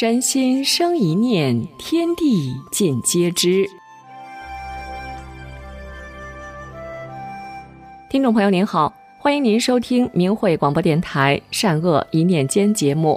人心生一念，天地尽皆知。听众朋友您好，欢迎您收听明慧广播电台善恶一念间节目。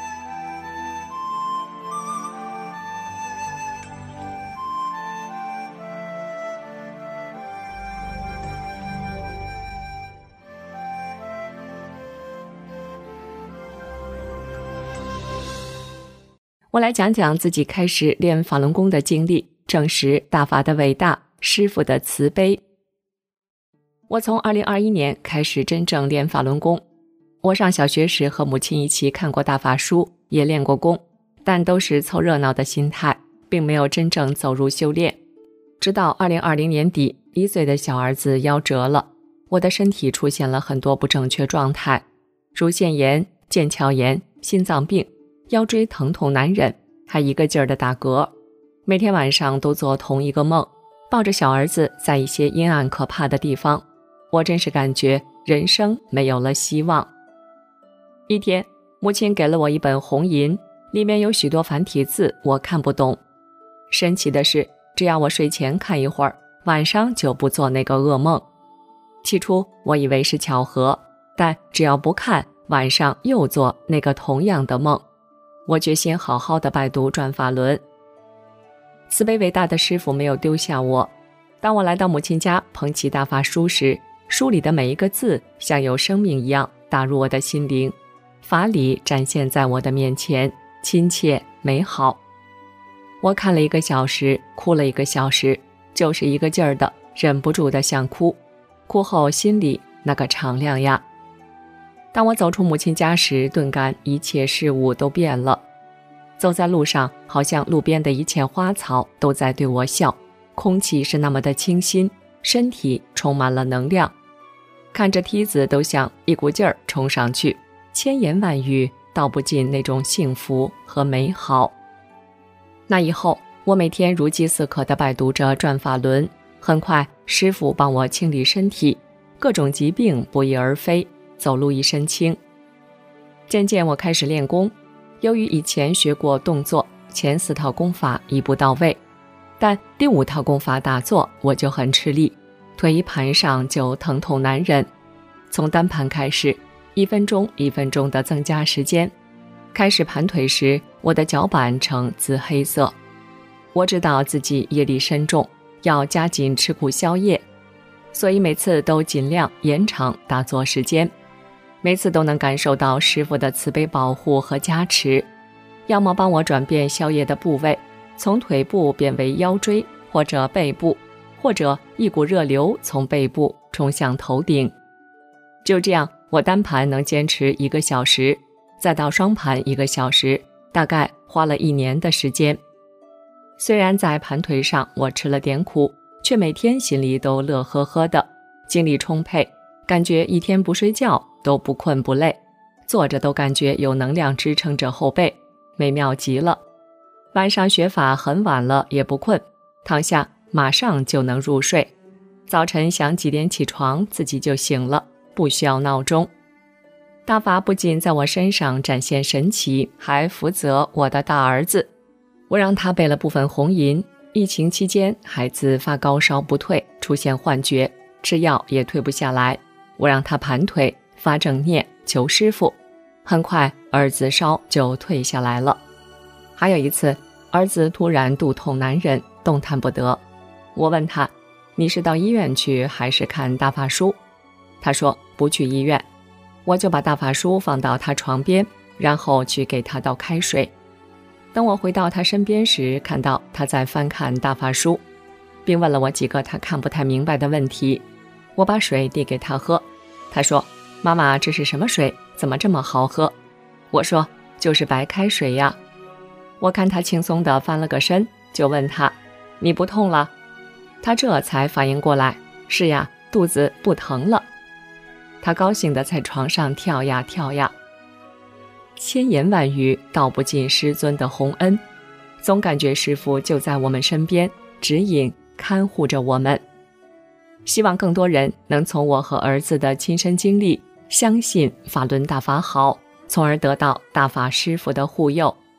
我来讲讲自己开始练法轮功的经历，证实大法的伟大，师父的慈悲。我从2021年开始真正练法轮功。我上小学时和母亲一起看过大法书，也练过功，但都是凑热闹的心态，并没有真正走入修炼。直到2020年底，1岁的小儿子夭折了，我的身体出现了很多不正确状态，乳腺炎、腱鞘炎、心脏病，腰椎疼痛难忍，还一个劲儿的打嗝，每天晚上都做同一个梦，抱着小儿子在一些阴暗可怕的地方，我真是感觉人生没有了希望。一天，母亲给了我一本红银，里面有许多繁体字，我看不懂。神奇的是，只要我睡前看一会儿，晚上就不做那个噩梦。起初我以为是巧合，但只要不看，晚上又做那个同样的梦。我决心好好的拜读转法轮。慈悲伟大的师父没有丢下我。当我来到母亲家捧起大法书时，书里的每一个字像有生命一样打入我的心灵，法理展现在我的面前，亲切美好。我看了1个小时，哭了1个小时，就是一个劲儿的忍不住的想哭，哭后心里那个敞亮呀。当我走出母亲家时，顿感一切事物都变了。走在路上，好像路边的一切花草都在对我笑，空气是那么的清新，身体充满了能量。看着梯子都像一股劲儿冲上去，千言万语道不尽那种幸福和美好。那以后，我每天如饥似渴地拜读着转法轮，很快师父帮我清理身体，各种疾病不翼而飞，走路一身轻。渐渐我开始练功，由于以前学过动作，前4套功法一步到位，但第5套功法打坐我就很吃力，腿一盘上就疼痛难忍。从单盘开始，1分钟1分钟地增加时间。开始盘腿时，我的脚板呈紫黑色。我知道自己业力深重，要加紧吃苦消业，所以每次都尽量延长打坐时间。每次都能感受到师父的慈悲保护和加持，要么帮我转变消业的部位，从腿部变为腰椎或者背部，或者一股热流从背部冲向头顶。就这样，我单盘能坚持1个小时，再到双盘1个小时，大概花了1年的时间。虽然在盘腿上我吃了点苦，却每天心里都乐呵呵的，精力充沛，感觉一天不睡觉都不困不累，坐着都感觉有能量支撑着后背，美妙极了。晚上学法很晚了也不困，躺下马上就能入睡，早晨想几点起床自己就醒了，不需要闹钟。大法不仅在我身上展现神奇，还福泽我的大儿子。我让他备了部分红银，疫情期间孩子发高烧不退，出现幻觉，吃药也退不下来，我让他盘腿发正念求师父，很快儿子烧就退下来了。还有一次，儿子突然肚痛难忍，动弹不得，我问他，你是到医院去还是看大法书？他说不去医院。我就把大法书放到他床边，然后去给他倒开水。等我回到他身边时，看到他在翻看大法书，并问了我几个他看不太明白的问题。我把水递给他喝，他说，妈妈，这是什么水？怎么这么好喝？我说，就是白开水呀。我看他轻松地翻了个身，就问他，你不痛了？他这才反应过来，是呀，肚子不疼了。他高兴地在床上跳呀跳呀。千言万语道不尽师尊的洪恩，总感觉师父就在我们身边，指引看护着我们。希望更多人能从我和儿子的亲身经历，相信法轮大法好，从而得到大法师父的护佑，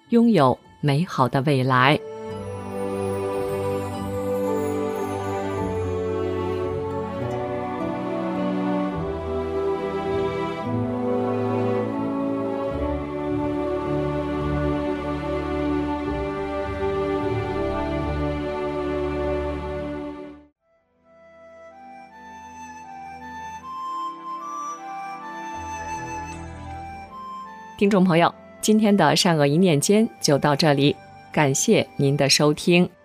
拥有美好的未来。听众朋友，今天的善恶一念间就到这里，感谢您的收听。